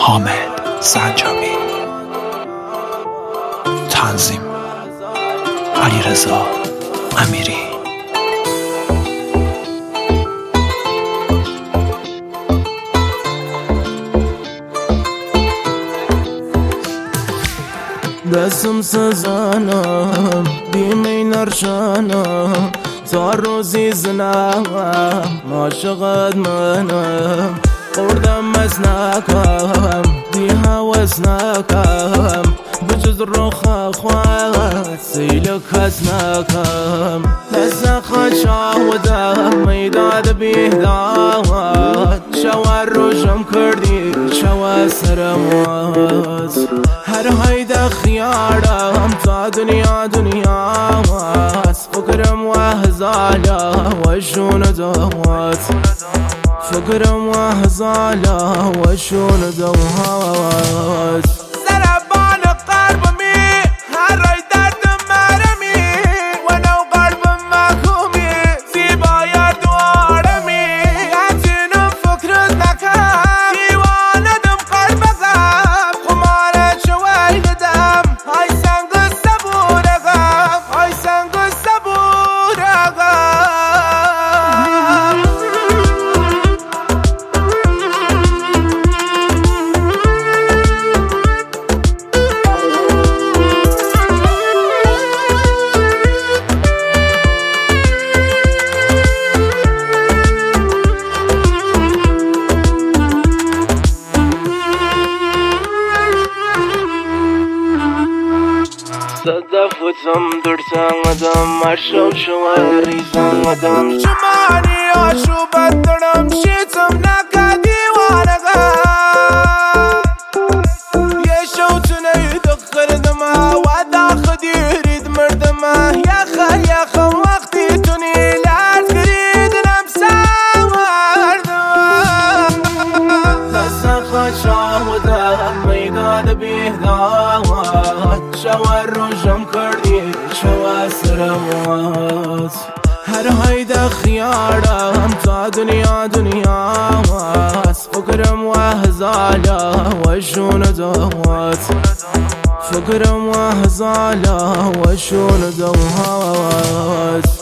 حامد سنجابی، تنظیم علیرضا امیری. دستم سزانم بیمی نرشانم تا روزی زنم عاشقت منم خوردم از نکم دی حوض نکم بجز روخ خواه سیل کس نکم لزا خشاودم میداد بیداد شوار روشم کردی شوار سرمات هر هایده خیارم تا دنیا است فکرم و هزالا و شون دوات فکرم و هزالا و شون دوات سربان قلبمی هر رای دردم مرمی و نو قلبم محکومی زیبای دوارمی همچنین فکرت نکم دیواندم قلبم خمار شوی ندم های سنگ صبورگم های سنگ صبورگم صدفتم درتم ادم مرشو شوی ریزم ادم جمانی آشوبت دارم شیطم نکا دیوانگم یه شوتنه دخردم و داخل دیرید مردم یخم وقتی تونی لرد کریدنم سوردم لسا خشاودم میداد بیداد شوار روشم کردی شوار سرمات هر هایده خیارم تا دنیا است فکرم و هزالا و شون دوات فکرم و هزالا و شون دوات